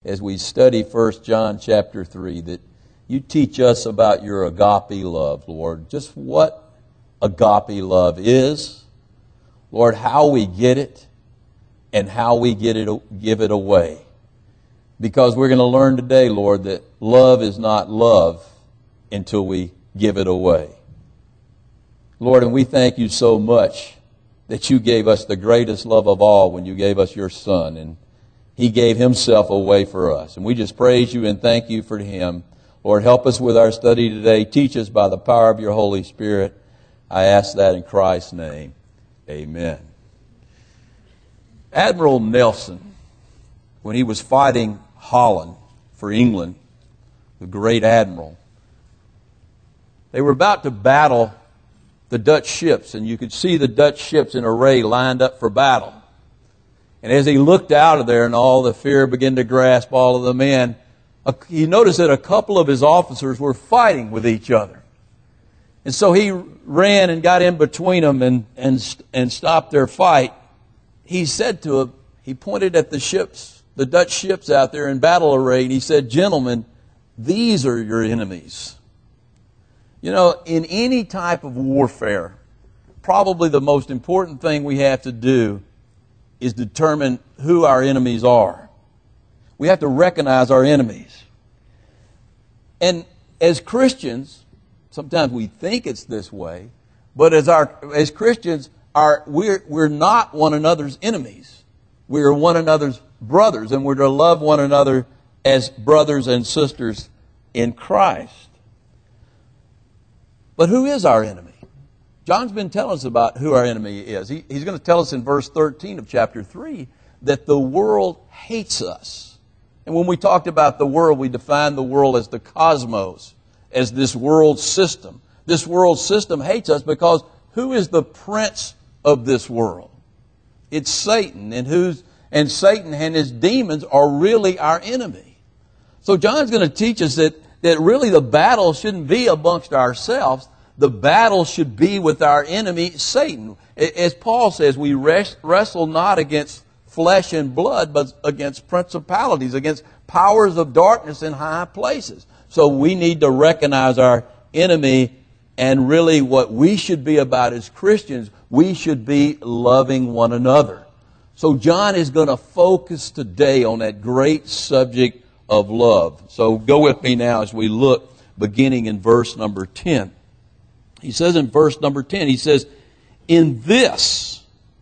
as we study 1 John chapter 3, that you teach us about your agape love, Lord. Just what agape love is, Lord, how we get it, and how we give it away. Because we're going to learn today, Lord, that love is not love until we give it away. Lord, and we thank you so much that you gave us the greatest love of all when you gave us your Son, and he gave himself away for us. And we just praise you and thank you for him. Lord, help us with our study today. Teach us by the power of your Holy Spirit. I ask that in Christ's name. Amen. Admiral Nelson, when he was fighting Holland for England, the great admiral, they were about to battle the Dutch ships, and you could see the Dutch ships in array lined up for battle. And as he looked out of there and all the fear began to grasp all of the men, he noticed that a couple of his officers were fighting with each other. And so he ran and got in between them and stopped their fight. He said to them, he pointed at the ships, the Dutch ships out there in battle array, and he said, "Gentlemen, these are your enemies." You know, in any type of warfare, probably the most important thing we have to do is determine who our enemies are. We have to recognize our enemies. And as Christians, sometimes we think it's this way, but as Christians, we're not one another's enemies. We are one another's brothers, and we're to love one another as brothers and sisters in Christ. But who is our enemy? John's been telling us about who our enemy is. He's going to tell us in verse 13 of chapter 3 that the world hates us. And when we talked about the world, we defined the world as the cosmos, as this world system. This world system hates us because who is the prince of this world? It's Satan, and Satan and his demons are really our enemy. So John's going to teach us that really the battle shouldn't be amongst ourselves. The battle should be with our enemy, Satan. As Paul says, we wrestle not against flesh and blood, but against principalities, against powers of darkness in high places. So we need to recognize our enemy, and really what we should be about as Christians, we should be loving one another. So John is going to focus today on that great subject of love. So go with me now as we look, beginning in verse number 10. He says in verse number 10, he says, "In this,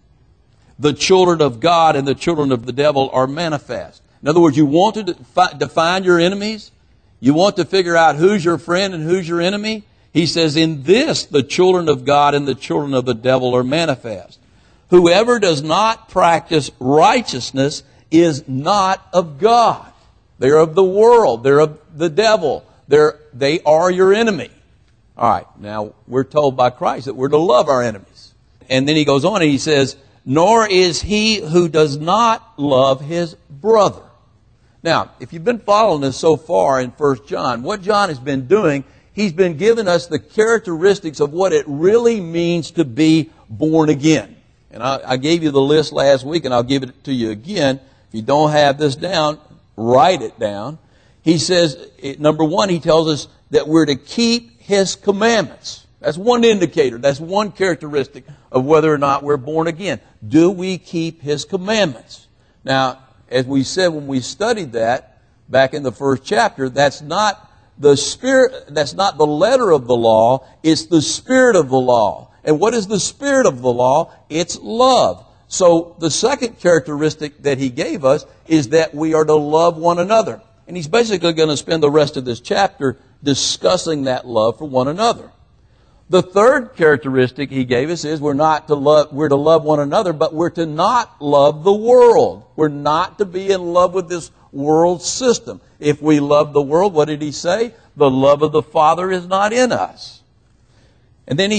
the children of God and the children of the devil are manifest." In other words, you want to define your enemies? You want to figure out who's your friend and who's your enemy? He says, "In this, the children of God and the children of the devil are manifest. Whoever does not practice righteousness is not of God." They're of the world. They're of the devil. They are your enemy. All right, now we're told by Christ that we're to love our enemies. And then he goes on and he says, "Nor is he who does not love his brother." Now, if you've been following us so far in 1 John, what John has been doing, he's been giving us the characteristics of what it really means to be born again. And I gave you the list last week, and I'll give it to you again. If you don't have this down, write it down. He says, number one, he tells us that we're to keep his commandments. That's one indicator. That's one characteristic of whether or not we're born again. Do we keep his commandments? Now, as we said when we studied that back in the first chapter, that's not the spirit, that's not the letter of the law, it's the spirit of the law. And what is the spirit of the law? It's love. So the second characteristic that he gave us is that we are to love one another. And he's basically going to spend the rest of this chapter discussing that love for one another. The third characteristic he gave us is we're to love one another, but we're to not love the world. We're not to be in love with this world system. If we love the world, what did he say? The love of the Father is not in us. And then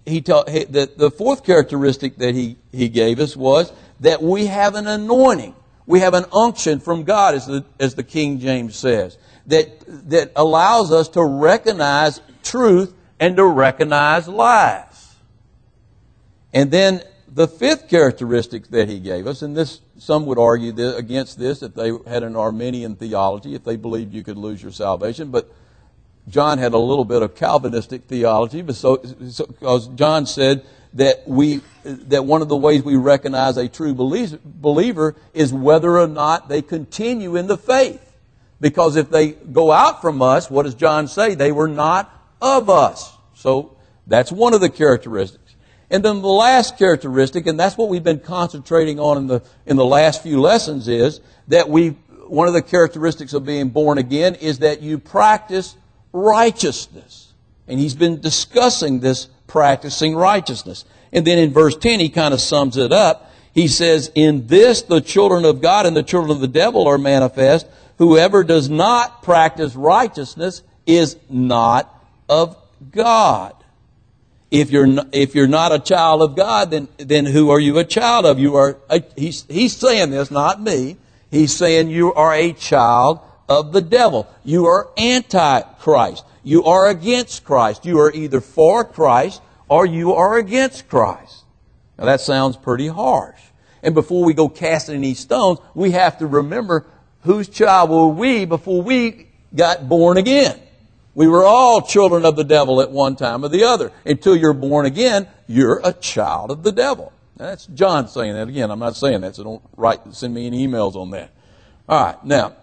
the fourth characteristic that he gave us was that we have an anointing. We have an unction from God, as the King James says, that allows us to recognize truth and to recognize lies. And then the fifth characteristic that he gave us, and this some would argue against this if they had an Arminian theology, if they believed you could lose your salvation. But John had a little bit of Calvinistic theology, because John said that one of the ways we recognize a true believer is whether or not they continue in the faith. Because if they go out from us, what does John say? They were not of us. So that's one of the characteristics. And then the last characteristic, and that's what we've been concentrating on in the last few lessons, is that one of the characteristics of being born again is that you practice righteousness. And he's been discussing this practicing righteousness. And then in verse 10, he kind of sums it up. He says, "In this the children of God and the children of the devil are manifest. Whoever does not practice righteousness is not of God." If you're not a child of God, then who are you a child of? He's saying this, not me. He's saying you are a child of the devil. You are anti-Christ. You are against Christ. You are either for Christ or you are against Christ. Now that sounds pretty harsh. And before we go casting any stones, we have to remember whose child were we before we got born again. We were all children of the devil at one time or the other. Until you're born again, you're a child of the devil. Now, that's John saying that. Again, I'm not saying that, so don't send me any emails on that. All right, now,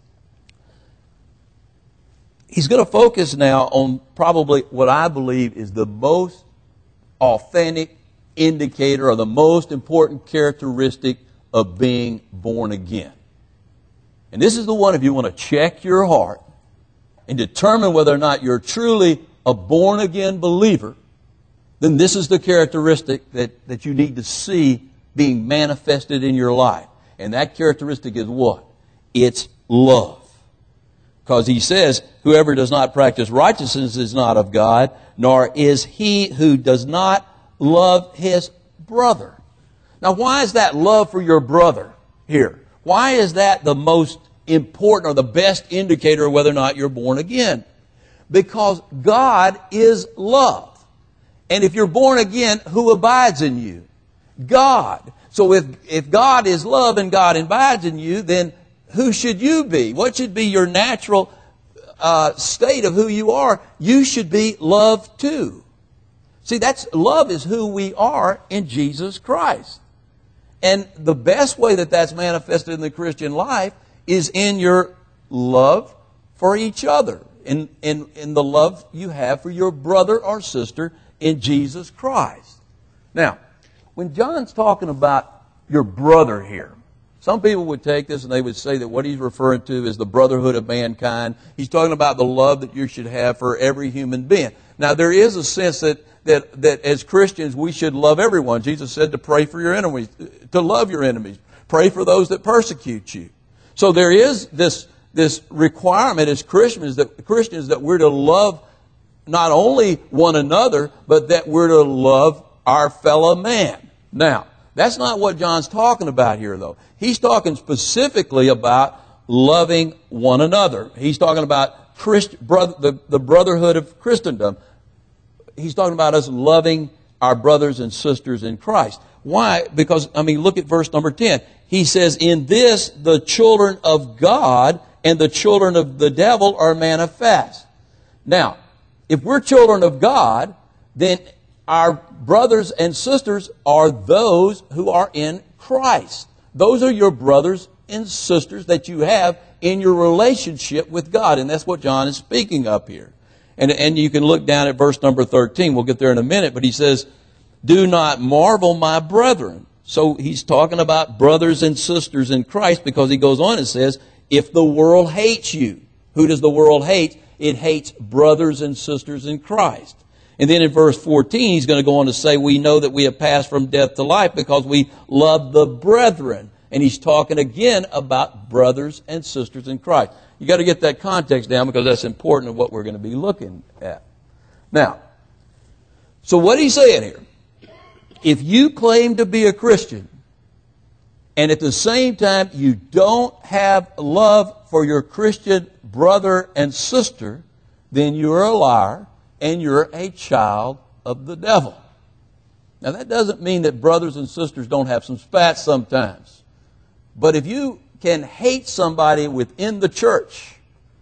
he's going to focus now on probably what I believe is the most authentic indicator or the most important characteristic of being born again. And this is the one, if you want to check your heart and determine whether or not you're truly a born-again believer, then this is the characteristic that you need to see being manifested in your life. And that characteristic is what? It's love. Because he says, whoever does not practice righteousness is not of God, nor is he who does not love his brother. Now, why is that love for your brother here? Why is that the most important or the best indicator of whether or not you're born again? Because God is love. And if you're born again, who abides in you? God. So if God is love and God abides in you, then who should you be? What should be your natural state of who you are? You should be love too. See, love is who we are in Jesus Christ. And the best way that that's manifested in the Christian life is in your love for each other, in the love you have for your brother or sister in Jesus Christ. Now, when John's talking about your brother here, some people would take this and they would say that what he's referring to is the brotherhood of mankind. He's talking about the love that you should have for every human being. Now, there is a sense that as Christians we should love everyone. Jesus said to pray for your enemies, to love your enemies. Pray for those that persecute you. So there is this requirement as Christians that we're to love not only one another, but that we're to love our fellow man. Now, that's not what John's talking about here, though. He's talking specifically about loving one another. He's talking about the brotherhood of Christendom. He's talking about us loving our brothers and sisters in Christ. Why? Because, look at verse number 10. He says, "In this the children of God and the children of the devil are manifest." Now, if we're children of God, then our brothers and sisters are those who are in Christ. Those are your brothers and sisters that you have in your relationship with God. And that's what John is speaking of here. And you can look down at verse number 13. We'll get there in a minute. But he says, "Do not marvel, my brethren." So he's talking about brothers and sisters in Christ, because he goes on and says, "If the world hates you." Who does the world hate? It hates brothers and sisters in Christ. And then in verse 14, he's going to go on to say, "We know that we have passed from death to life because we love the brethren." And he's talking again about brothers and sisters in Christ. You got to get that context down, because that's important of what we're going to be looking at. Now, so what he's saying here, if you claim to be a Christian, and at the same time you don't have love for your Christian brother and sister, then you're a liar and you're a child of the devil. Now, that doesn't mean that brothers and sisters don't have some spats sometimes. But if you can hate somebody within the church,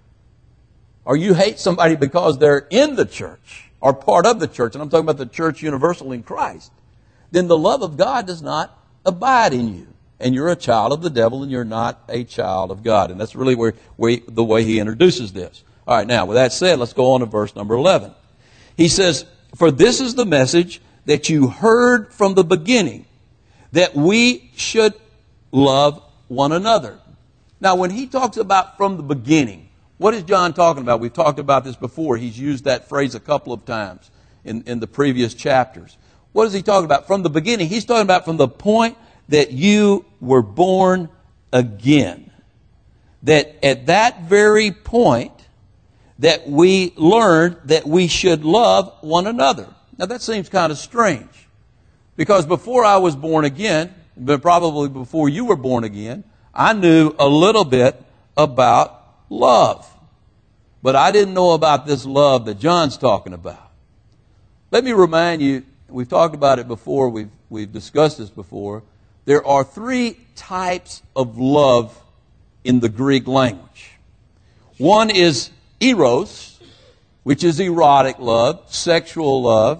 or you hate somebody because they're in the church, or part of the church, and I'm talking about the church universal in Christ, then the love of God does not abide in you. And you're a child of the devil, and you're not a child of God. And that's really the way he introduces this. All right, now, with that said, let's go on to verse number 11. He says, "For this is the message that you heard from the beginning, that we should love one another." Now, when he talks about from the beginning, what is John talking about? We've talked about this before. He's used that phrase a couple of times in the previous chapters. What is he talking about? From the beginning, he's talking about from the point that you were born again. That at that very point that we learned that we should love one another. Now that seems kind of strange. Because before I was born again, but probably before you were born again, I knew a little bit about love. But I didn't know about this love that John's talking about. Let me remind you, we've talked about it before, we've discussed this before. There are three types of love in the Greek language. One is eros, which is erotic love, sexual love.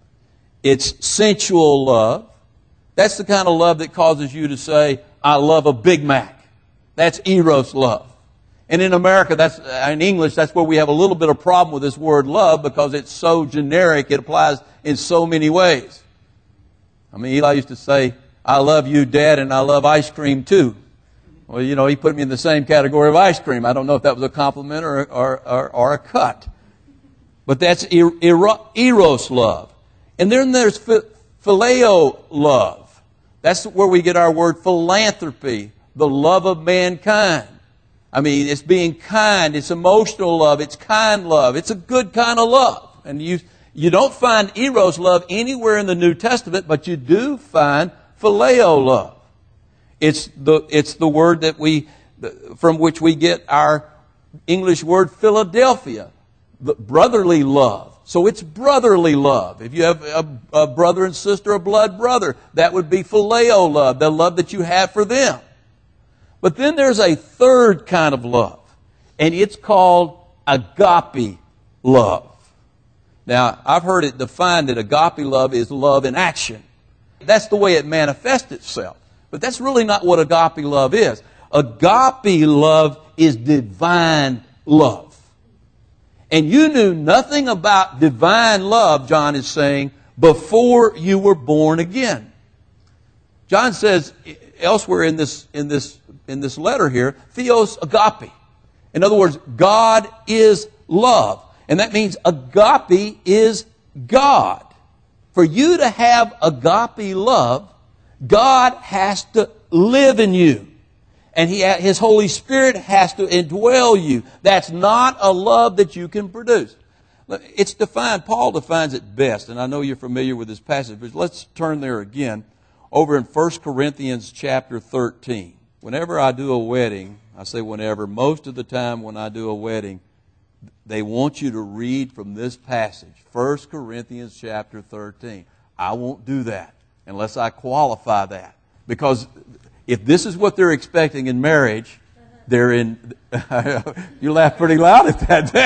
It's sensual love. That's the kind of love that causes you to say, "I love a Big Mac." That's eros love. And in America, in English, that's where we have a little bit of problem with this word love because it's so generic. It applies in so many ways. I mean, Eli used to say, "I love you, Dad, and I love ice cream too." Well, he put me in the same category of ice cream. I don't know if that was a compliment or a cut. But that's eros love. And then there's phileo love. That's where we get our word philanthropy, the love of mankind. I mean, it's being kind, it's emotional love, it's kind love. It's a good kind of love. And you don't find eros love anywhere in the New Testament, but you do find phileo love. It's the word from which we get our English word Philadelphia, the brotherly love. So it's brotherly love. If you have a brother and sister, a blood brother, that would be phileo love, the love that you have for them. But then there's a third kind of love, and it's called agape love. Now, I've heard it defined that agape love is love in action. That's the way it manifests itself. But that's really not what agape love is. Agape love is divine love. And you knew nothing about divine love, John is saying, before you were born again. John says elsewhere in this letter here, theos agape. In other words, God is love. And that means agape is God. For you to have agape love, God has to live in you. And His Holy Spirit has to indwell you. That's not a love that you can produce. It's defined, Paul defines it best, and I know you're familiar with this passage, but let's turn there again, over in 1 Corinthians chapter 13. Whenever I do a wedding, I say whenever, most of the time when I do a wedding, they want you to read from this passage, 1 Corinthians chapter 13. I won't do that unless I qualify that. Because if this is what they're expecting in marriage, they're in... You laugh pretty loud at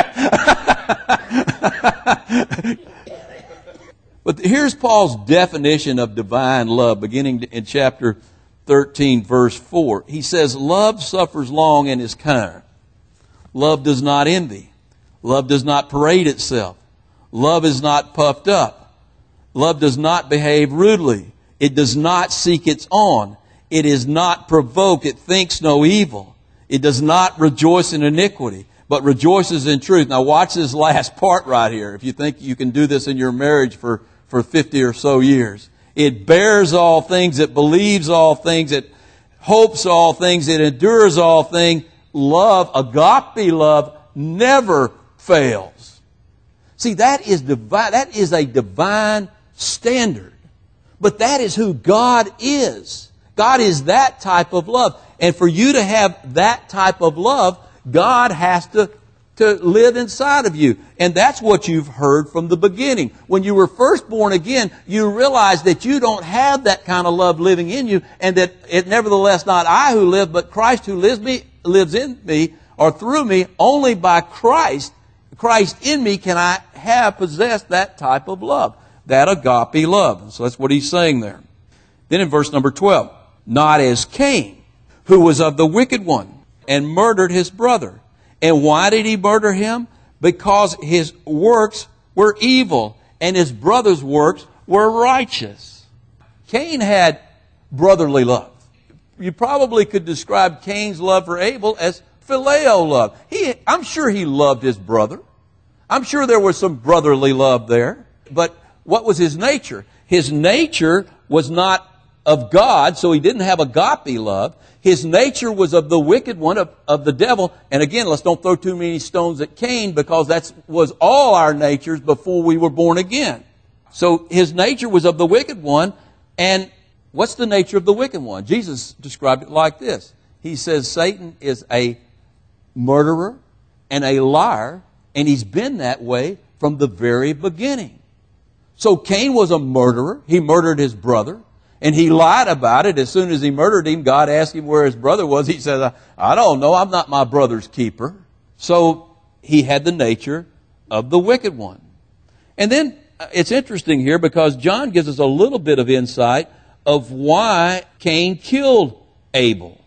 that. But here's Paul's definition of divine love, beginning in chapter 13, verse 4. He says, "Love suffers long and is kind. Love does not envy. Love does not parade itself. Love is not puffed up. Love does not behave rudely. It does not seek its own. It is not provoked. It thinks no evil. It does not rejoice in iniquity, but rejoices in truth." Now watch this last part right here. If you think you can do this in your marriage for 50 or so years. "It bears all things. It believes all things. It hopes all things. It endures all things." Love, agape love, never fails. See, that is divine. That is a divine standard. But that is who God is. God is that type of love. And for you to have that type of love, God has to to live inside of you. And that's what you've heard from the beginning. When you were first born again, you realized that you don't have that kind of love living in you, and that it nevertheless not I who live, but Christ who lives in me, or through me. Only by Christ in me can I have possessed that type of love, that agape love. So that's what he's saying there. Then in verse number 12, not as Cain, who was of the wicked one, and murdered his brother. And why did he murder him? Because his works were evil, and his brother's works were righteous. Cain had brotherly love. You probably could describe Cain's love for Abel as phileo love. I'm sure he loved his brother. I'm sure there was some brotherly love there. But what was his nature? His nature was not of God, so he didn't have agape love. His nature was of the wicked one, of the devil. And again, let's don't throw too many stones at Cain, because that was all our natures before we were born again. So his nature was of the wicked one. And what's the nature of the wicked one? Jesus described it like this. He says Satan is a murderer and a liar, and he's been that way from the very beginning. So Cain was a murderer. He murdered his brother. And he lied about it. As soon as he murdered him, God asked him where his brother was. He said, I don't know. I'm not my brother's keeper. So he had the nature of the wicked one. And then it's interesting here, because John gives us a little bit of insight of why Cain killed Abel.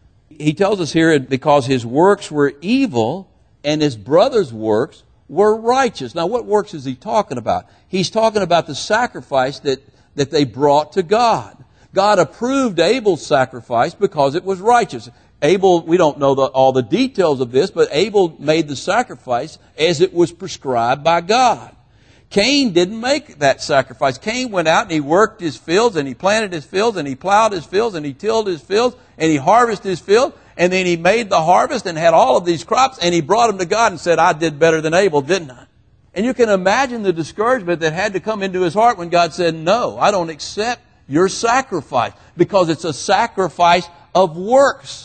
He tells us here, because his works were evil and his brother's works were righteous. Now, what works is he talking about? He's talking about the sacrifice that they brought to God. God approved Abel's sacrifice because it was righteous. Abel, we don't know all the details of this, but Abel made the sacrifice as it was prescribed by God. Cain didn't make that sacrifice. Cain went out and he worked his fields, and he planted his fields, and he plowed his fields, and he tilled his fields, and he harvested his field, and then he made the harvest and had all of these crops, and he brought them to God and said, I did better than Abel, didn't I? And you can imagine the discouragement that had to come into his heart when God said, no, I don't accept your sacrifice, because it's a sacrifice of works,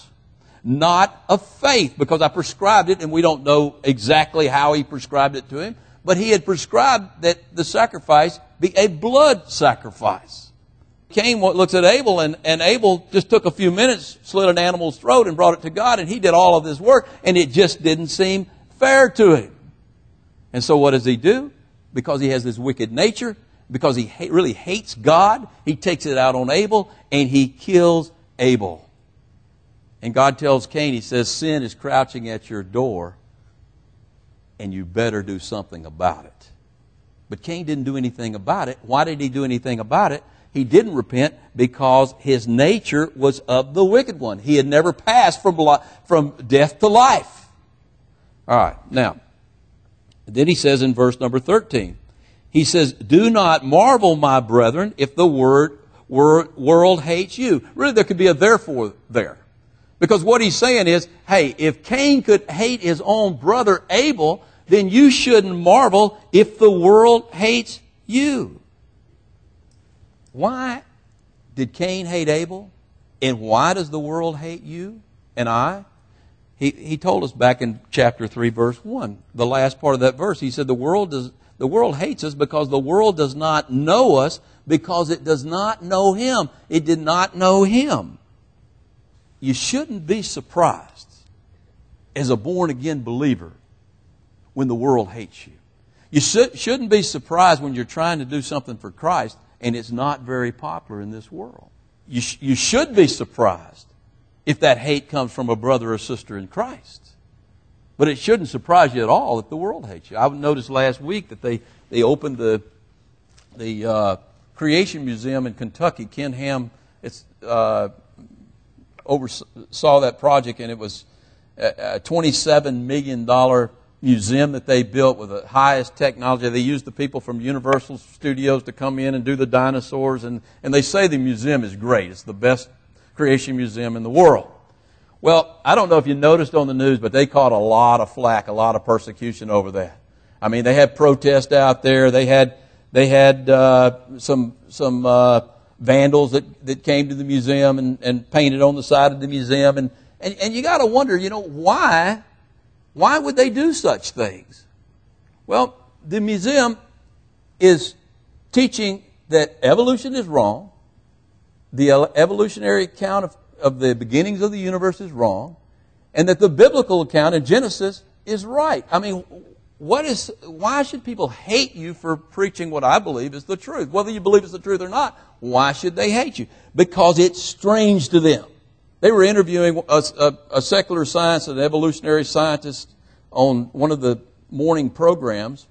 not of faith, because I prescribed it, and we don't know exactly how he prescribed it to him, but he had prescribed that the sacrifice be a blood sacrifice. Cain looks at Abel, and Abel just took a few minutes, slit an animal's throat, and brought it to God, and he did all of this work, and it just didn't seem fair to him. And so what does he do? Because he has this wicked nature, because he really hates God, he takes it out on Abel, and he kills Abel. And God tells Cain, he says, sin is crouching at your door, and you better do something about it. But Cain didn't do anything about it. Why did he do anything about it? He didn't repent because his nature was of the wicked one. He had never passed from death to life. All right, now, then he says in verse number 13, he says, do not marvel, my brethren, if the world hates you. Really, there could be a therefore there. Because what he's saying is, hey, if Cain could hate his own brother Abel, then you shouldn't marvel if the world hates you. Why did Cain hate Abel? And why does the world hate you and I? He told us back in chapter 3, verse 1, the last part of that verse, he said the world hates us because the world does not know us, because it does not know Him. It did not know Him. You shouldn't be surprised as a born-again believer when the world hates you. You shouldn't be surprised when you're trying to do something for Christ and it's not very popular in this world. You should be surprised if that hate comes from a brother or sister in Christ. But it shouldn't surprise you at all if the world hates you. I noticed last week that they opened the Creation Museum in Kentucky. Ken Ham oversaw that project, and it was a $27 million museum that they built with the highest technology. They used the people from Universal Studios to come in and do the dinosaurs, and they say the museum is great. It's the best creation museum in the world. Well, I don't know if you noticed on the news, but they caught a lot of flack, a lot of persecution over that. I mean, they had protests out there. They had some vandals that came to the museum and painted on the side of the museum, and you got to wonder, why Why would they do such things? Well, the museum is teaching that evolution is wrong, the evolutionary account of the beginnings of the universe is wrong, and that the biblical account in Genesis is right. I mean, why should people hate you for preaching what I believe is the truth? Whether you believe it's the truth or not, why should they hate you? Because it's strange to them. They were interviewing a secular science, an evolutionary scientist on one of the morning programs,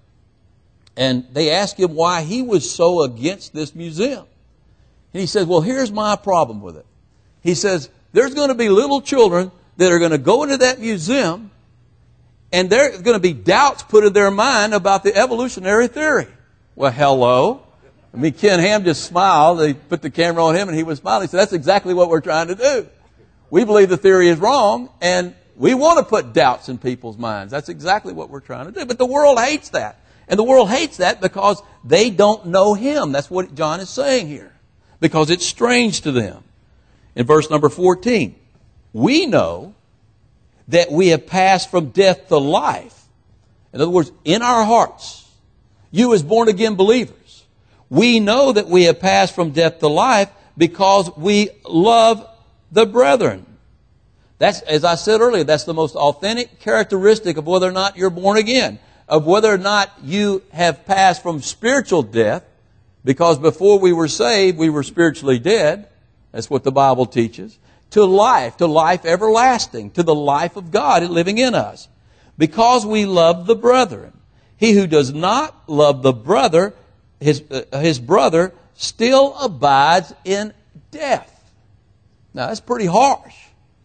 and they asked him why he was so against this museum. And he said, well, here's my problem with it. He says, there's going to be little children that are going to go into that museum, and there's going to be doubts put in their mind about the evolutionary theory. Well, hello. I mean, Ken Ham just smiled. They put the camera on him, and he was smiling. He said, that's exactly what we're trying to do. We believe the theory is wrong, and we want to put doubts in people's minds. That's exactly what we're trying to do. But the world hates that. And the world hates that because they don't know Him. That's what John is saying here. Because it's strange to them. In verse number 14, we know that we have passed from death to life. In other words, in our hearts, you as born-again believers, we know that we have passed from death to life because we love the brethren. That's, as I said earlier, that's the most authentic characteristic of whether or not you're born again, of whether or not you have passed from spiritual death, because before we were saved, we were spiritually dead. That's what the Bible teaches. To life everlasting, to the life of God living in us. Because we love the brethren. He who does not love the brother, his brother, still abides in death. Now, that's pretty harsh.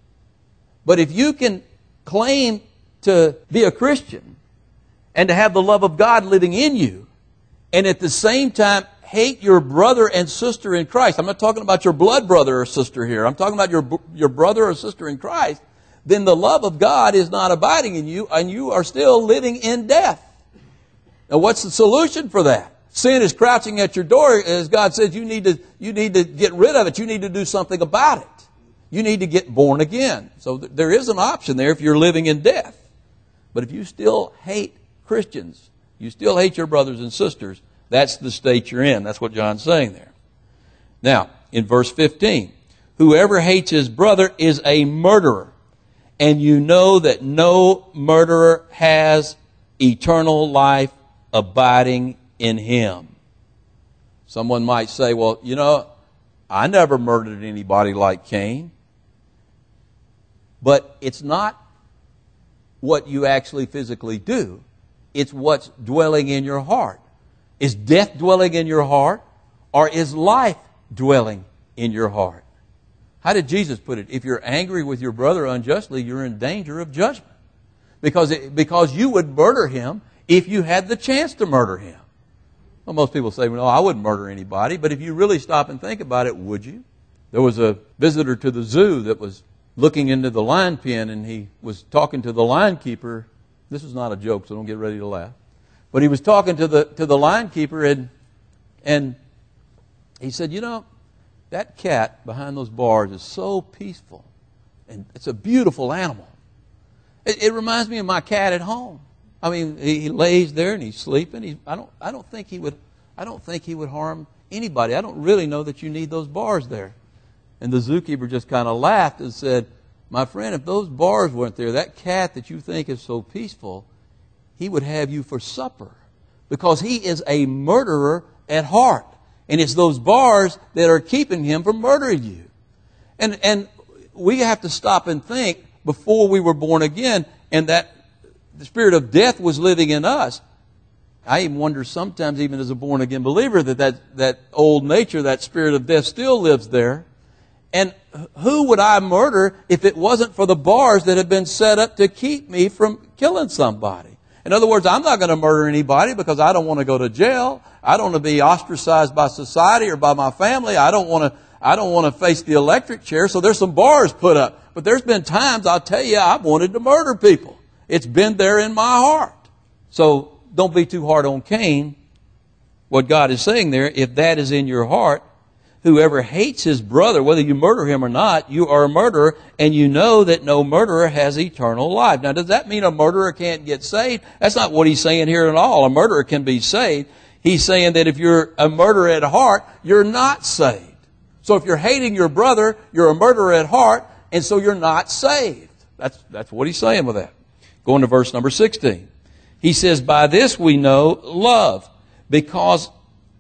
But if you can claim to be a Christian and to have the love of God living in you, and at the same time hate your brother and sister in Christ, I'm not talking about your blood brother or sister here, I'm talking about your brother or sister in Christ, then the love of God is not abiding in you, and you are still living in death. Now, what's the solution for that? Sin is crouching at your door. As God says, you need to get rid of it. You need to do something about it. You need to get born again. So there is an option there if you're living in death. But if you still hate Christians, you still hate your brothers and sisters, that's the state you're in. That's what John's saying there. Now, in verse 15, whoever hates his brother is a murderer, and you know that no murderer has eternal life abiding in him. Someone might say, well, you know, I never murdered anybody like Cain. But it's not what you actually physically do. It's what's dwelling in your heart. Is death dwelling in your heart, or is life dwelling in your heart? How did Jesus put it? If you're angry with your brother unjustly, you're in danger of judgment. Because you would murder him if you had the chance to murder him. Well, most people say, well, no, I wouldn't murder anybody. But if you really stop and think about it, would you? There was a visitor to the zoo that was looking into the lion pen, and he was talking to the lion keeper. This is not a joke, so don't get ready to laugh. But he was talking to the lion keeper, and he said, you know, that cat behind those bars is so peaceful, and it's a beautiful animal. It reminds me of my cat at home. I mean, he lays there and he's sleeping. I don't think he would harm anybody. I don't really know that you need those bars there. And the zookeeper just kind of laughed and said, my friend, if those bars weren't there, that cat that you think is so peaceful, he would have you for supper, because he is a murderer at heart. And it's those bars that are keeping him from murdering you. And we have to stop and think, before we were born again, and that the spirit of death was living in us. I even wonder sometimes, even as a born again believer, that old nature, that spirit of death still lives there. And who would I murder if it wasn't for the bars that have been set up to keep me from killing somebody? In other words, I'm not going to murder anybody because I don't want to go to jail. I don't want to be ostracized by society or by my family. I don't want to face the electric chair. So there's some bars put up. But there's been times, I'll tell you, I've wanted to murder people. It's been there in my heart. So don't be too hard on Cain. What God is saying there, if that is in your heart, whoever hates his brother, whether you murder him or not, you are a murderer, and you know that no murderer has eternal life. Now, does that mean a murderer can't get saved? That's not what he's saying here at all. A murderer can be saved. He's saying that if you're a murderer at heart, you're not saved. So if you're hating your brother, you're a murderer at heart, and so you're not saved. That's what he's saying with that. Going to verse number 16. He says, by this we know love, because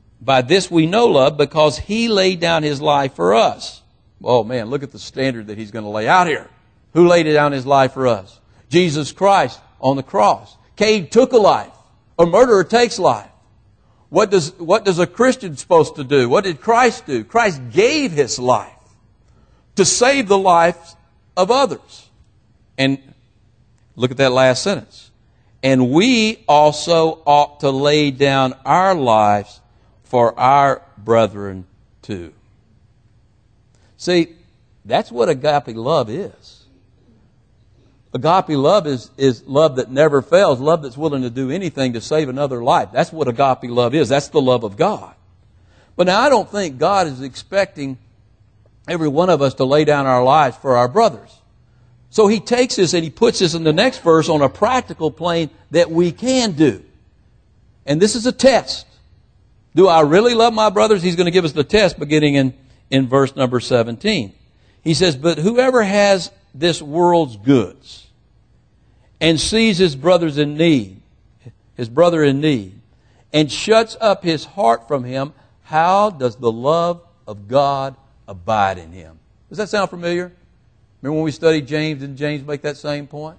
he laid down his life for us. Oh man, look at the standard that he's going to lay out here. Who laid down his life for us? Jesus Christ on the cross. Cain took a life. A murderer takes life. What does a Christian supposed to do? What did Christ do? Christ gave his life to save the lives of others. And look at that last sentence. And we also ought to lay down our lives for our brethren too. See, that's what agape love is. Agape love is love that never fails, love that's willing to do anything to save another life. That's what agape love is. That's the love of God. But now I don't think God is expecting every one of us to lay down our lives for our brothers. So he takes this and he puts this in the next verse on a practical plane that we can do. And this is a test. Do I really love my brothers? He's going to give us the test beginning in verse number 17. He says, but whoever has this world's goods and sees his brother in need, and shuts up his heart from him, how does the love of God abide in him? Does that sound familiar? Remember when we studied James, didn't James make that same point?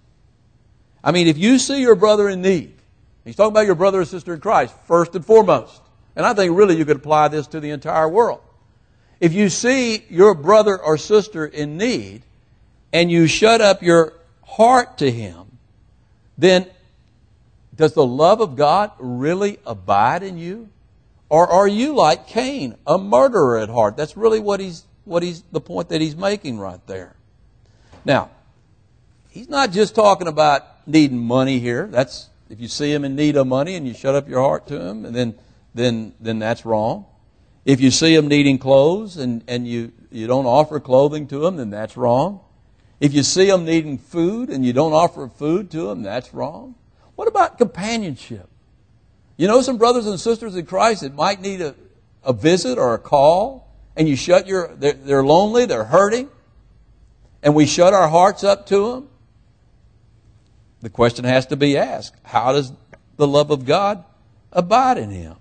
I mean, if you see your brother in need, he's talking about your brother or sister in Christ, first and foremost. And I think really you could apply this to the entire world. If you see your brother or sister in need, and you shut up your heart to him, then does the love of God really abide in you? Or are you like Cain, a murderer at heart? That's really the point that he's making right there. Now, he's not just talking about needing money here. That's if you see him in need of money and you shut up your heart to him, and then that's wrong. If you see him needing clothes and you don't offer clothing to him, then that's wrong. If you see them needing food and you don't offer food to them, that's wrong. What about companionship? You know some brothers and sisters in Christ that might need a visit or a call, and you shut they're lonely, they're hurting, and we shut our hearts up to them? The question has to be asked, how does the love of God abide in him?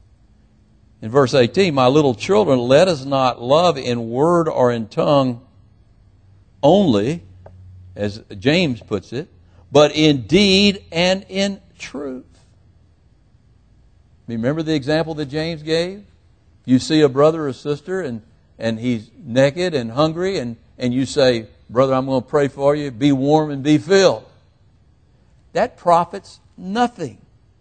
In verse 18, my little children, let us not love in word or in tongue only, as James puts it, but in deed and in truth. Remember the example that James gave? You see a brother or sister and he's naked and hungry, and you say, brother, I'm going to pray for you, be warm and be filled. That profits nothing.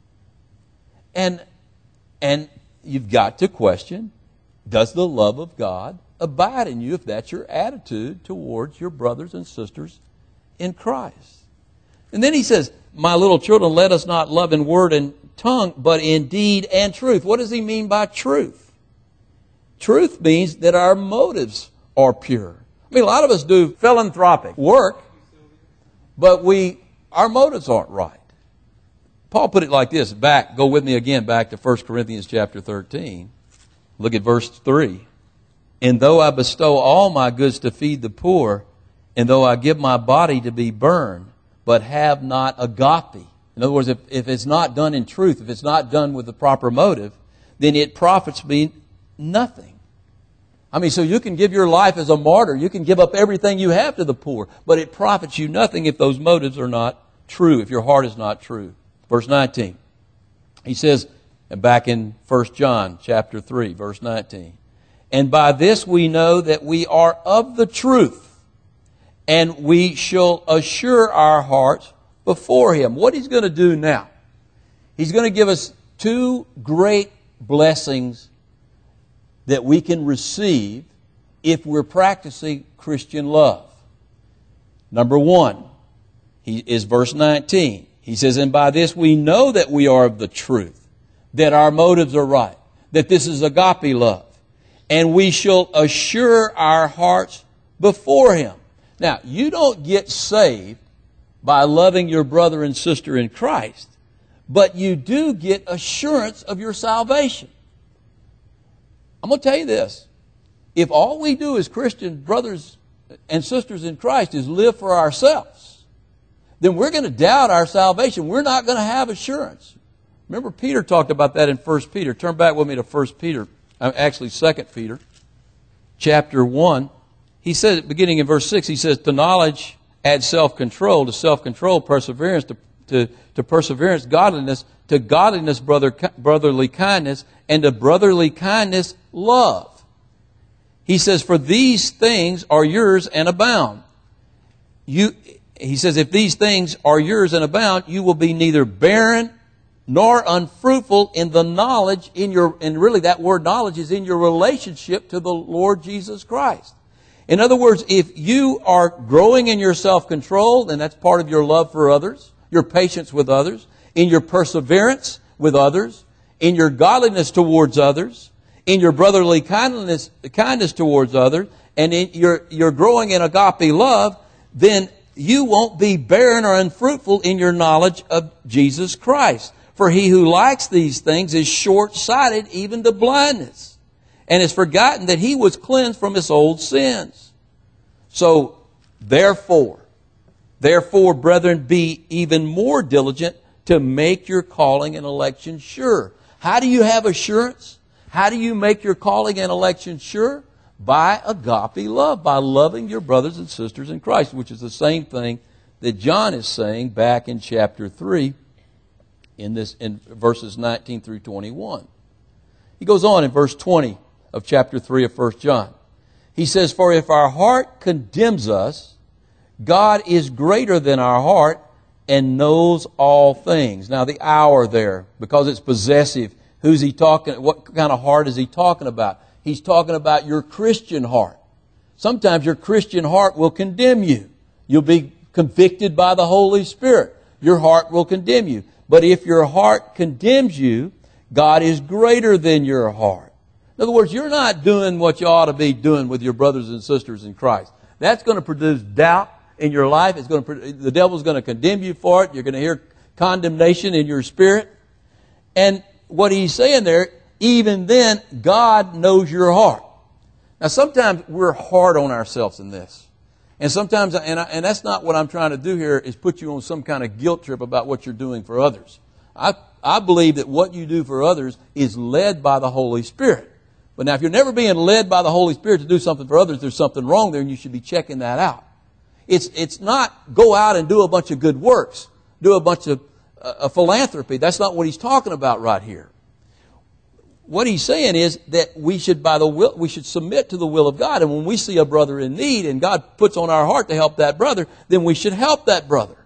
And you've got to question, does the love of God abide in you if that's your attitude towards your brothers and sisters in Christ? And then he says, my little children, let us not love in word and tongue, but in deed and truth. What does he mean by truth? Truth means that our motives are pure. I mean, a lot of us do philanthropic work, but our motives aren't right. Paul put it like this. Go with me again back to 1 Corinthians chapter 13. Look at verse 3. And though I bestow all my goods to feed the poor, and though I give my body to be burned, but have not agape. In other words, if it's not done in truth, if it's not done with the proper motive, then it profits me nothing. I mean, so you can give your life as a martyr. You can give up everything you have to the poor, but it profits you nothing if those motives are not true, if your heart is not true. Verse 19. He says, and back in 1 John chapter 3, verse 19, and by this we know that we are of the truth, and we shall assure our hearts before him. What he's going to do now, he's going to give us two great blessings that we can receive if we're practicing Christian love. Number one, is verse 19. He says, and by this we know that we are of the truth, that our motives are right, that this is agape love. and we shall assure our hearts before Him. Now, you don't get saved by loving your brother and sister in Christ, but you do get assurance of your salvation. I'm going to tell you this. If all we do as Christian brothers and sisters in Christ is live for ourselves, then we're going to doubt our salvation. We're not going to have assurance. Remember, Peter talked about that in 1 Peter. Turn back with me to 1 Peter, actually 2 Peter, chapter 1. He said, beginning in verse 6, he says, to knowledge add self-control, to self-control perseverance, to perseverance godliness, to godliness brotherly kindness, and to brotherly kindness love. He says, for these things are yours and abound. He says, if these things are yours and abound, you will be neither barren nor unfruitful in the knowledge and really that word knowledge is in your relationship to the Lord Jesus Christ. In other words, if you are growing in your self-control, then that's part of your love for others, your patience with others, in your perseverance with others, in your godliness towards others, in your brotherly kindness towards others, and you're growing in agape love, then you won't be barren or unfruitful in your knowledge of Jesus Christ. For he who likes these things is short-sighted even to blindness, and has forgotten that he was cleansed from his old sins. So, therefore, brethren, be even more diligent to make your calling and election sure. How do you have assurance? How do you make your calling and election sure? By agape love, by loving your brothers and sisters in Christ, which is the same thing that John is saying back in chapter 3 in verses 19 through 21. He goes on in verse 20 of chapter 3 of 1 John. He says, for if our heart condemns us, God is greater than our heart and knows all things. Now the our there, because it's possessive, who's he talking? What kind of heart is he talking about? He's talking about your Christian heart. Sometimes your Christian heart will condemn you. You'll be convicted by the Holy Spirit. Your heart will condemn you. But if your heart condemns you, God is greater than your heart. In other words, you're not doing what you ought to be doing with your brothers and sisters in Christ. That's going to produce doubt in your life. The devil's going to condemn you for it. You're going to hear condemnation in your spirit. And what he's saying there, even then, God knows your heart. Now, sometimes we're hard on ourselves in this. And sometimes, and that's not what I'm trying to do here, is put you on some kind of guilt trip about what you're doing for others. I believe that what you do for others is led by the Holy Spirit. But now, if you're never being led by the Holy Spirit to do something for others, there's something wrong there, and you should be checking that out. It's not go out and do a bunch of good works, do a bunch of philanthropy. That's not what he's talking about right here. What he's saying is that we should submit to the will of God. And when we see a brother in need and God puts on our heart to help that brother, then we should help that brother.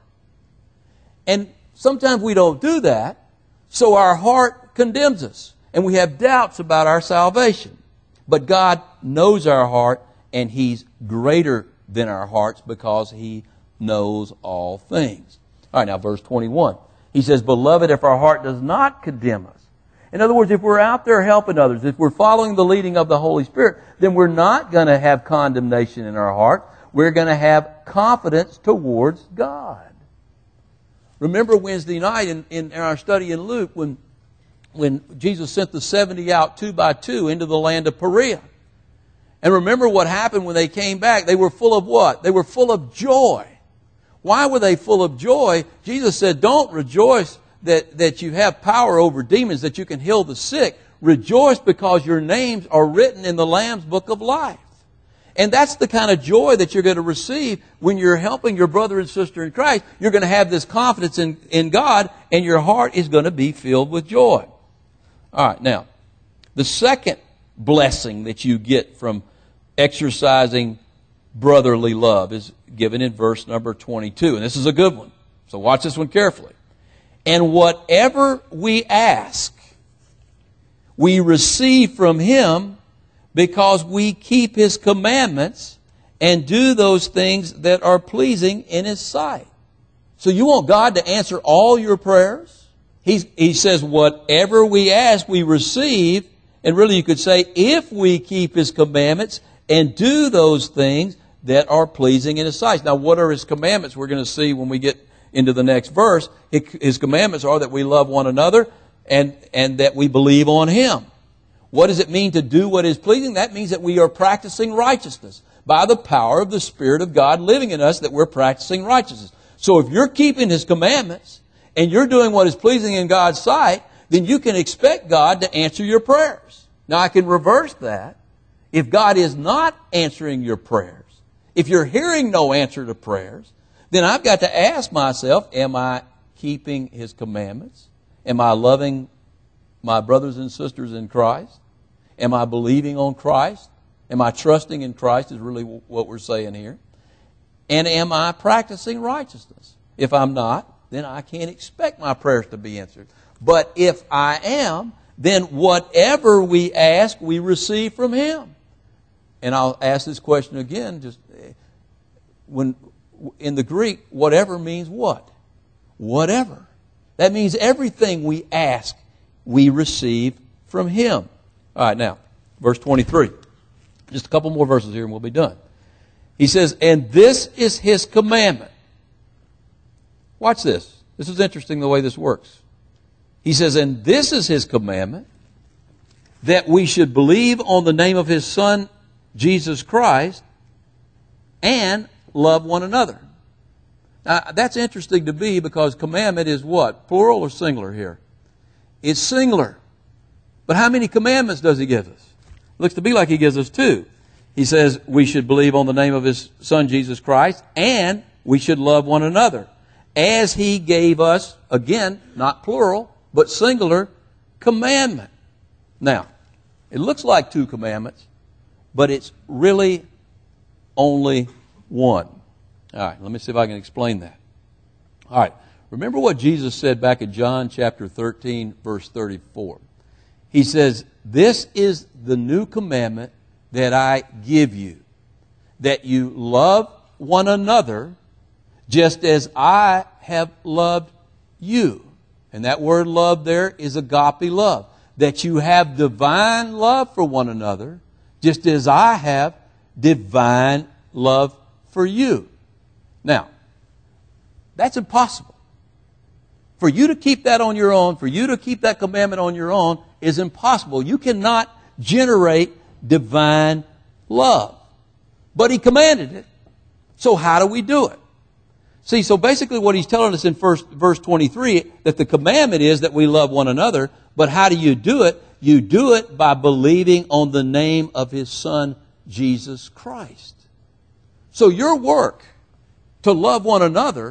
And sometimes we don't do that, so our heart condemns us. And we have doubts about our salvation. But God knows our heart, and He's greater than our hearts because He knows all things. All right, now verse 21. He says, beloved, if our heart does not condemn us. In other words, if we're out there helping others, if we're following the leading of the Holy Spirit, then we're not going to have condemnation in our heart. We're going to have confidence towards God. Remember Wednesday night in our study in Luke when Jesus sent the 70 out 2 by 2 into the land of Perea. And remember what happened when they came back. They were full of what? They were full of joy. Why were they full of joy? Jesus said, don't rejoice that you have power over demons, that you can heal the sick. Rejoice because your names are written in the Lamb's book of life. And that's the kind of joy that you're going to receive when you're helping your brother and sister in Christ. You're going to have this confidence in God, and your heart is going to be filled with joy. All right, now, the second blessing that you get from exercising brotherly love is given in verse number 22. And this is a good one. So watch this one carefully. And whatever we ask, we receive from Him because we keep His commandments and do those things that are pleasing in His sight. So you want God to answer all your prayers? He says, whatever we ask, we receive, And really you could say, if we keep His commandments and do those things that are pleasing in His sight. Now, what are His commandments? We're going to see when we get into the next verse. His commandments are that we love one another and that we believe on Him. What does it mean to do what is pleasing? That means that we are practicing righteousness. By the power of the Spirit of God living in us, that we're practicing righteousness. So if you're keeping His commandments and you're doing what is pleasing in God's sight, then you can expect God to answer your prayers. Now I can reverse that. If God is not answering your prayers, if you're hearing no answer to prayers, then I've got to ask myself, am I keeping His commandments? Am I loving my brothers and sisters in Christ? Am I believing on Christ? Am I trusting in Christ is really what we're saying here. And am I practicing righteousness? If I'm not, then I can't expect my prayers to be answered. But if I am, then whatever we ask, we receive from Him. And I'll ask this question again, just when in the Greek, whatever means what? Whatever. That means everything we ask, we receive from Him. All right, now, verse 23. Just a couple more verses here and we'll be done. He says, and this is His commandment. Watch this. This is interesting the way this works. He says, and this is His commandment, that we should believe on the name of His Son, Jesus Christ, and love one another. Now, that's interesting to me because commandment is what? Plural or singular here? It's singular. But how many commandments does He give us? It looks to be like He gives us two. He says we should believe on the name of His Son, Jesus Christ, and we should love one another. As He gave us, again, not plural, but singular, commandment. Now, it looks like two commandments, but it's really only one. All right, let me see if I can explain that. All right, remember what Jesus said back in John chapter 13, verse 34. He says, this is the new commandment that I give you, that you love one another just as I have loved you. And that word love there is agape love. That you have divine love for one another, just as I have divine love for you. Now, that's impossible. For you to keep that on your own, for you to keep that commandment on your own, is impossible. You cannot generate divine love. But He commanded it. So how do we do it? See, so basically what He's telling us in verse 23, that the commandment is that we love one another, but how do you do it? You do it by believing on the name of His Son, Jesus Christ. So your work to love one another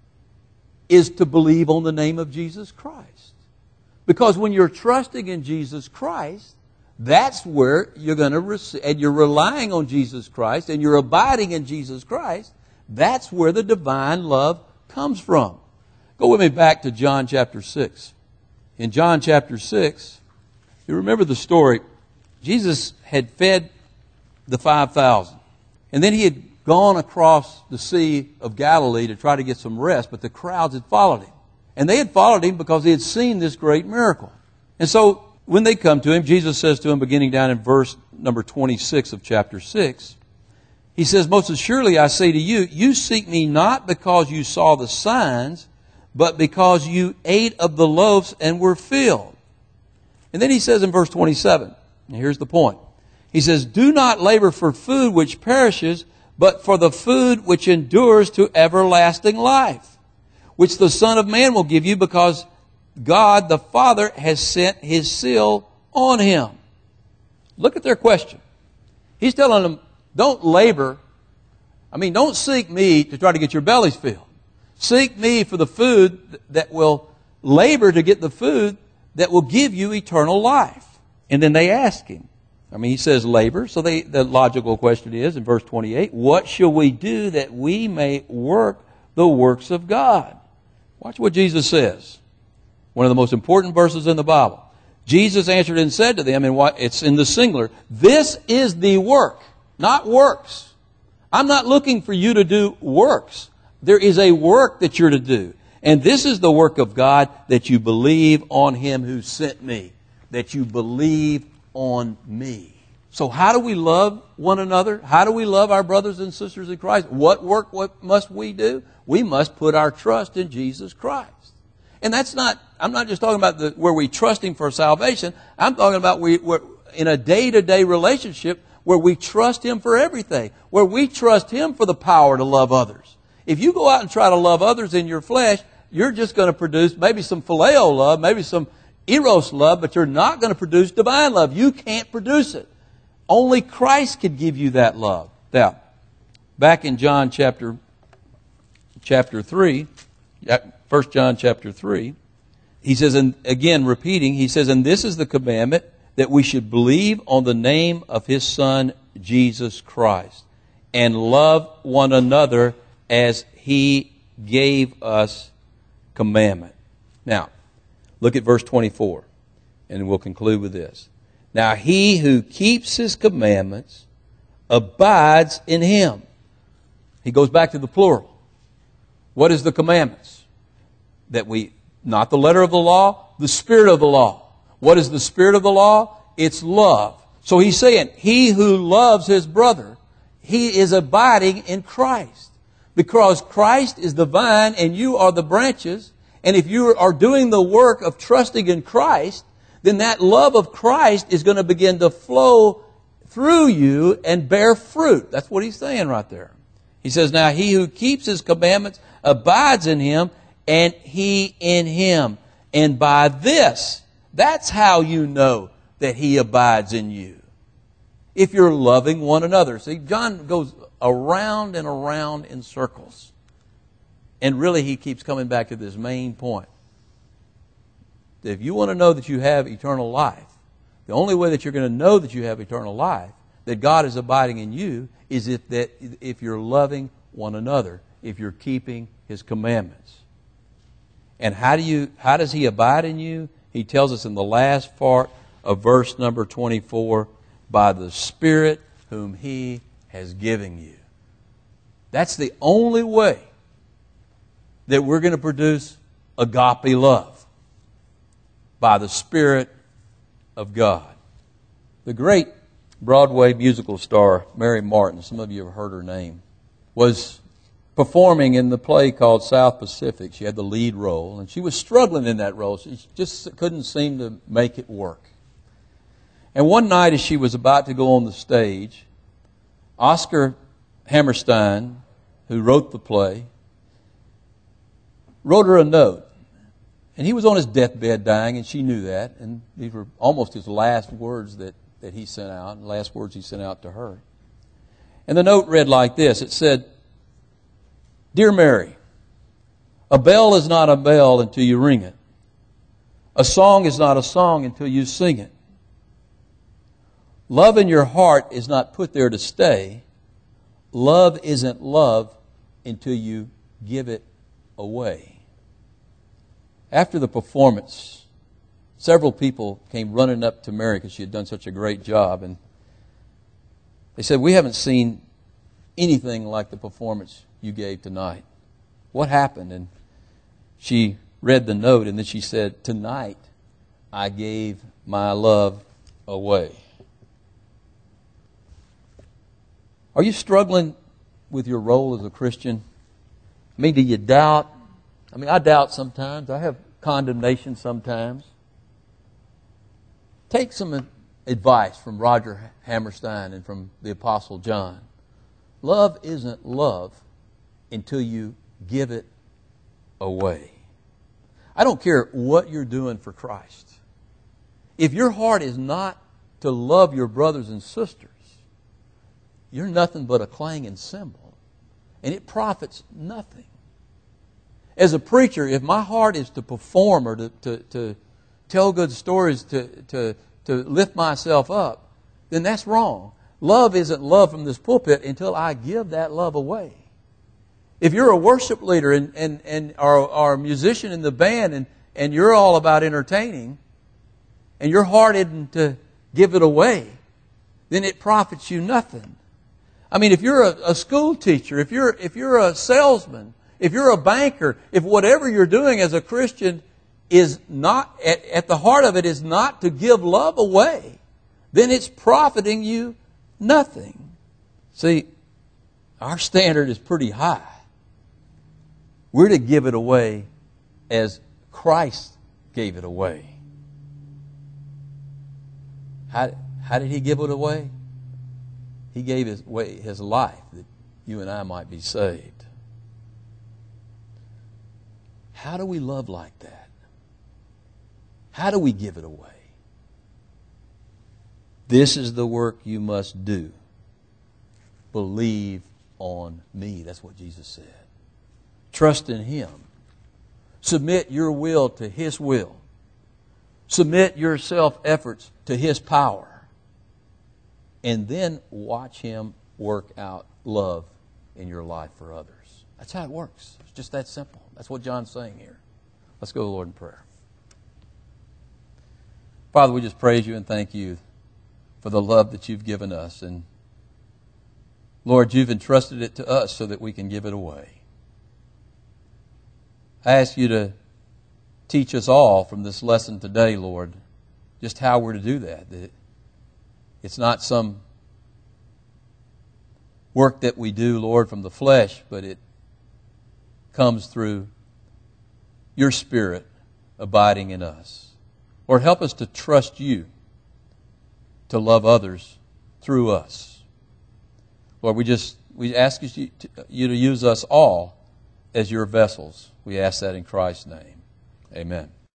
is to believe on the name of Jesus Christ. Because when you're trusting in Jesus Christ, that's where you're going to receive, and you're relying on Jesus Christ, and you're abiding in Jesus Christ, that's where the divine love comes from. Go with me back to John chapter 6. In John chapter 6, you remember the story. Jesus had fed the 5,000. And then He had gone across the Sea of Galilee to try to get some rest, but the crowds had followed Him. And they had followed Him because they had seen this great miracle. And so when they come to Him, Jesus says to him, beginning down in verse number 26 of chapter 6, He says, most assuredly I say to you, you seek Me not because you saw the signs, but because you ate of the loaves and were filled. And then He says in verse 27, and here's the point. He says, do not labor for food which perishes, but for the food which endures to everlasting life, which the Son of Man will give you, because God the Father has sent His seal on Him. Look at their question. He's telling them, don't labor. Don't seek Me to try to get your bellies filled. Seek Me for the food that will labor to get the food that will give you eternal life. And then they ask Him. He says labor. So the logical question is, in verse 28, what shall we do that we may work the works of God? Watch what Jesus says. One of the most important verses in the Bible. Jesus answered and said to them, and it's in the singular, this is the work, not works. I'm not looking for you to do works. There is a work that you're to do. And this is the work of God, that you believe on Him who sent Me. That you believe on me. So how do we love one another? How do we love our brothers and sisters in Christ? What must we do? We must put our trust in Jesus Christ. And I'm not just talking about where we trust Him for salvation. I'm talking about we're in a day-to-day relationship where we trust Him for everything, where we trust Him for the power to love others. If you go out and try to love others in your flesh, you're just going to produce maybe some phileo love, maybe some eros love, but you're not going to produce divine love. You can't produce it. Only Christ could give you that love. Now, back in John chapter 3, 1 John chapter 3, he says, and again repeating, he says, and this is the commandment, that we should believe on the name of His Son, Jesus Christ, and love one another as He gave us commandment. Now, look at verse 24, and we'll conclude with this. Now he who keeps His commandments abides in Him. He goes back to the plural. What is the commandments? Not the letter of the law, the spirit of the law. What is the spirit of the law? It's love. So he's saying, he who loves his brother, he is abiding in Christ. Because Christ is the vine and you are the branches. And if you are doing the work of trusting in Christ, then that love of Christ is going to begin to flow through you and bear fruit. That's what he's saying right there. He says, now he who keeps His commandments abides in Him, and He in him. And by this, that's how you know that He abides in you. If you're loving one another. See, John goes around and around in circles. And really he keeps coming back to this main point. If you want to know that you have eternal life, the only way that you're going to know that you have eternal life, that God is abiding in you, is if you're loving one another, if you're keeping His commandments. And how does He abide in you? He tells us in the last part of verse number 24, by the Spirit whom He has given you. That's the only way that we're going to produce agape love. By the Spirit of God. The great Broadway musical star, Mary Martin, some of you have heard her name, was performing in the play called South Pacific. She had the lead role, and she was struggling in that role. She just couldn't seem to make it work. And one night as she was about to go on the stage, Oscar Hammerstein, who wrote the play, wrote her a note. And he was on his deathbed dying, and she knew that. And these were almost his last words that he sent out, and last words he sent out to her. And the note read like this. It said, Dear Mary, a bell is not a bell until you ring it. A song is not a song until you sing it. Love in your heart is not put there to stay. Love isn't love until you give it away. After the performance, several people came running up to Mary because she had done such a great job. And they said, we haven't seen anything like the performance you gave tonight. What happened? And she read the note, and then she said, tonight I gave my love away. Are you struggling with your role as a Christian? I mean, do you doubt? I doubt sometimes. I have condemnation sometimes. Take some advice from Roger Hammerstein and from the Apostle John. Love isn't love until you give it away. I don't care what you're doing for Christ. If your heart is not to love your brothers and sisters, you're nothing but a clanging cymbal, and it profits nothing. As a preacher, if my heart is to perform or to tell good stories, to lift myself up, then that's wrong. Love isn't love from this pulpit until I give that love away. If you're a worship leader and are a musician in the band and you're all about entertaining, and your heart isn't to give it away, then it profits you nothing. If you're a school teacher, if you're a salesman, if you're a banker, if whatever you're doing as a Christian is not, at the heart of it is not to give love away, then it's profiting you nothing. See, our standard is pretty high. We're to give it away as Christ gave it away. How did He give it away? He gave His life that you and I might be saved. How do we love like that? How do we give it away? This is the work you must do. Believe on me. That's what Jesus said. Trust in Him. Submit your will to His will. Submit your self-efforts to His power. And then watch Him work out love in your life for others. That's how it works. It's just that simple. That's what John's saying here. Let's go to the Lord in prayer. Father, we just praise You and thank You for the love that You've given us. And Lord, You've entrusted it to us so that we can give it away. I ask You to teach us all from this lesson today, Lord, just how we're to do that. That it's not some work that we do, Lord, from the flesh, but it comes through Your Spirit abiding in us. Lord, help us to trust You to love others through us. Lord, we ask You to use us all as Your vessels. We ask that in Christ's name. Amen.